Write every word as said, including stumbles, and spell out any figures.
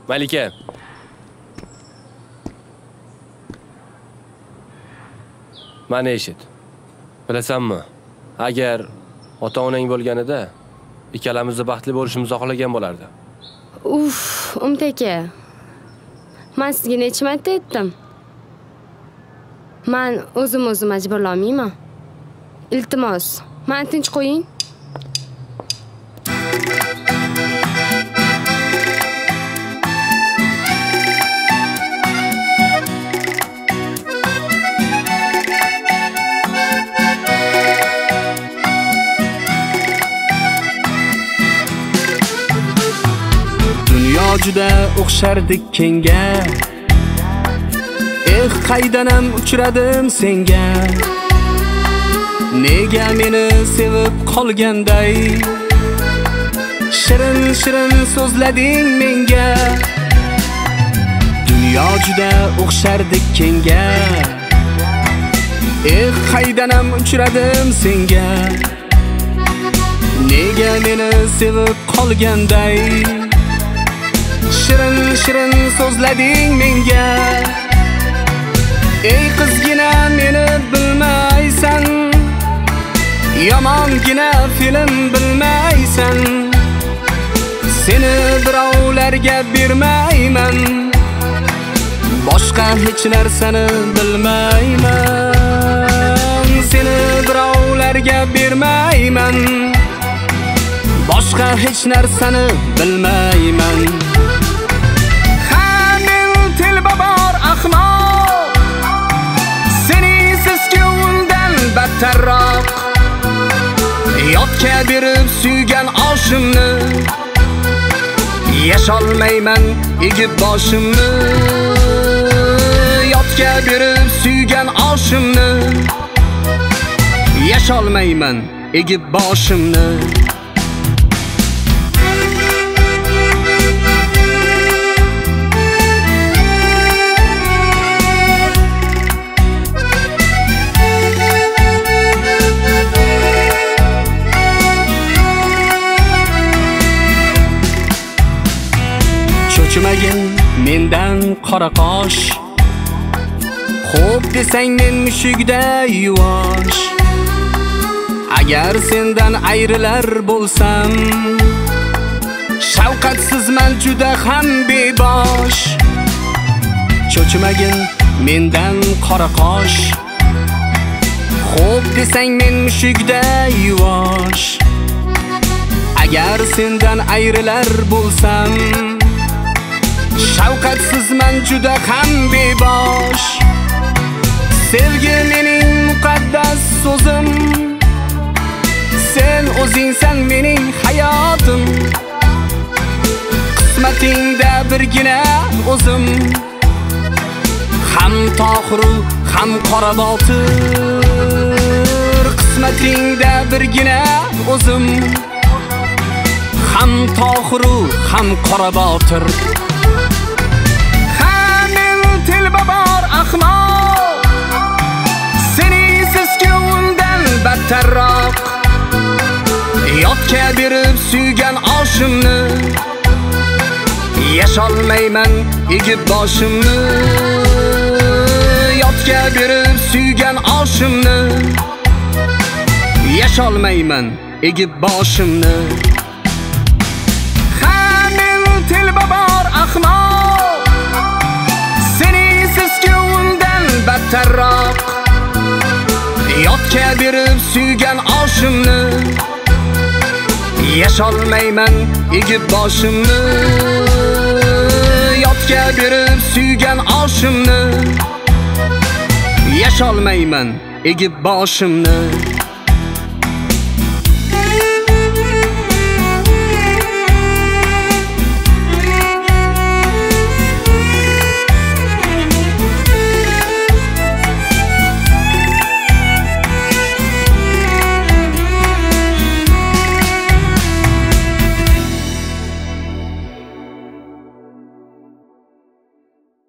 Malika. Mana eshit. Bilasanmi? Agar ota-onang bo'lganida, ikkalamizni baxtli bo'lishimizni xohlagan bo'lardi. Uf, Umid aka. Men sizga necha marta aytdim? Men o'zim-o'zim majburlamayman. Iltimos, meni tinch qo'ying. Dunyo juda o'xshardik kenga. Eh, qaydanam uchradim senga. Nega meni sevib qolganday? Shirin shirin so'zlading menga. Dunyo juda o'xshardik kenga. Eh, qaydanam uchradim senga. Nega meni sevib qolganday? Shirin shirin so'zlading menga. Ey qizgina meni bilmaysan, yomongina film bilmaysan. Seni birovlarga bermayman, boshqa hech narsani bilmayman. Seni birovlarga bermayman, boshqa hech narsani bilmayman. Battarroq yodga berib suygan oshimni, yasholmayman egib boshimni. Yodga berib suygan oshimni, yasholmayman egib boshimni. Cho'chimagin mendan qora qosh, xo'p desang men mushukda yuvosh. Agar sendan ayrilar bo'lsam, shafqatsizman juda ham bebosh. Cho'chimagin mendan qora qosh, xo'p desang men mushukda yuvosh. Agar sendan ayrilar bo'lsam, shafqatsizman juda ham bebosh. Sevgi mening muqaddas so'zim, sen o'zingsan mening hayotim. Qismatingda birgina o'zim, ham tohiru ham qora botir. Qismatingda birgina o'zim, ham tohiru ham qora botir. Battarroq yodga berib suygan oshimni, yasholmayman egib boshimni. Yodga berib suygan oshimni, yasholmayman egib boshimni. Ha men telbabor ahmoq, senisiz ko'ngildan battarroq. Yodga berib suygan oshimni, yasholmayman egib boshimni. Yodga berib suygan oshimni, yasholmayman egib boshimni.